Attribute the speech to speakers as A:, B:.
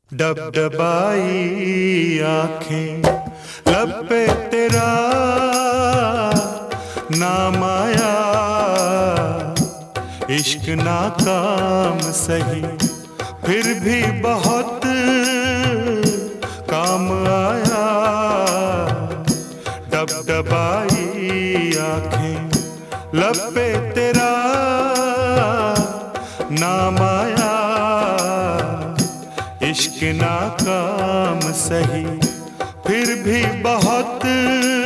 A: डबडबाई आंखें लब पे तेरा नाम आया, इश्क नाकाम सही फिर भी बहुत काम आया। डबडबाई आंखें लब पे तेरा नाम आया, इश्क नाकाम सही फिर भी बहुत